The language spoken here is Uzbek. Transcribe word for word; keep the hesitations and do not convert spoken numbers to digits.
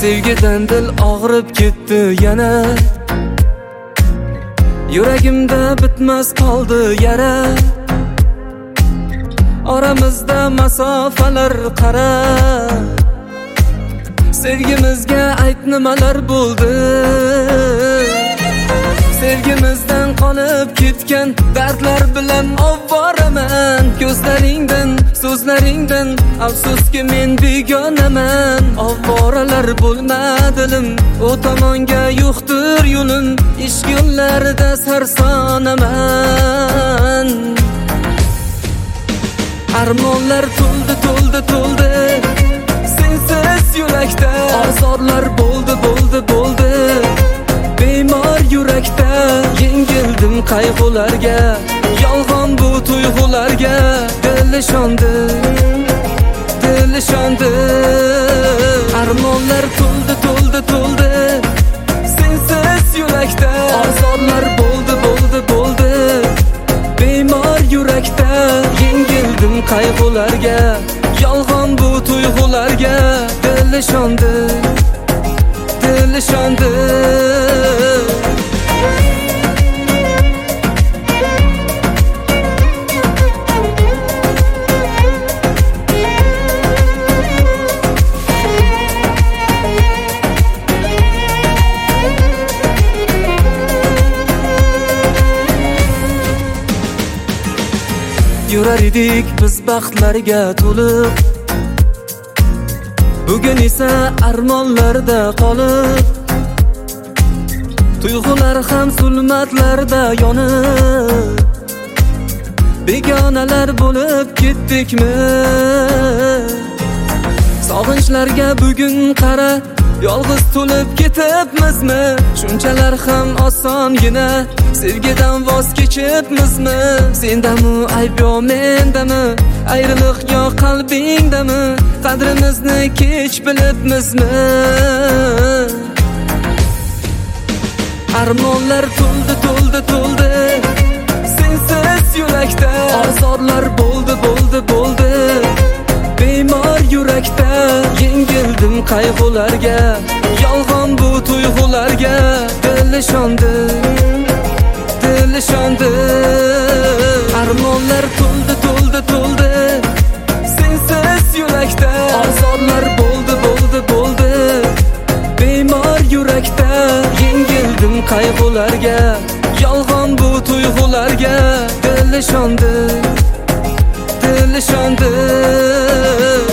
Sevgidan dil og'rib ketdi yana. Yuragimda bitmas qoldi yara. Oramizda masofalar qara. Sevgimizga ayt nimalar bo'ldi. Sevgimizdan qolib ketgan dardlar bilan ovvoraman. Ko'zlaringdan, so'zlaringdan afsuski men begonaman. Ovvoralar bo'lma dilim, o tomonga yo'qdir yo'lim. Ishq yo'llarida sarsonaman. Armonlar to'ldi, to'ldi, to'ldi. Sensiz yurakda ozorlar bo'ldi, bo'ldi, bo'ldi. Bemor yurakda yengildim qayg'ularga. Yolg'on bu tuyg'ularga dil ishondi, dil ishondi. Armonlar to'ldi, to'ldi, to'ldi. Sensiz yurakda ozorlar bo'ldi, bo'ldi, bo'ldi. Bemor yurakda yengildim qayg'ularga. Yolg'on bu tuyg'ularga dil ishondi, dil ishondi. Yurar edik biz baxtlarga to'lib. Bugun esa armonlarda qolib. Tuyg'ular ham zulmatlarda yonib. Begonalar bo'lib ketdikmi? Sog'inchlarga bugun qara, yolg'iz to'lib ketibmizmi? Shunchalar ham osongina sevgidan voz kechibmizmi? Sendami ayb yo mendami? Ayriliq yo qalbingdami? Qadrimizni kech bilibmizmi? Armonlar to'ldi, to'ldi, to'ldi. Sensiz yurakda ozorlar bo'ldi, bo'ldi, bo'ldi. Bemor yurakda yengildim qayg'ularga. Yolg'on bu tuyg'ularga dil ishondi, dil ishondi. Armonlar to'ldi, to'ldi, to'ldi. Sensiz yurakda ozorlar bo'ldi, bo'ldi, bo'ldi. Bemor yurakda yengildim qayg'ularga. Yolg'on bu tuyg'ularga dil ishondi, dil ishondi.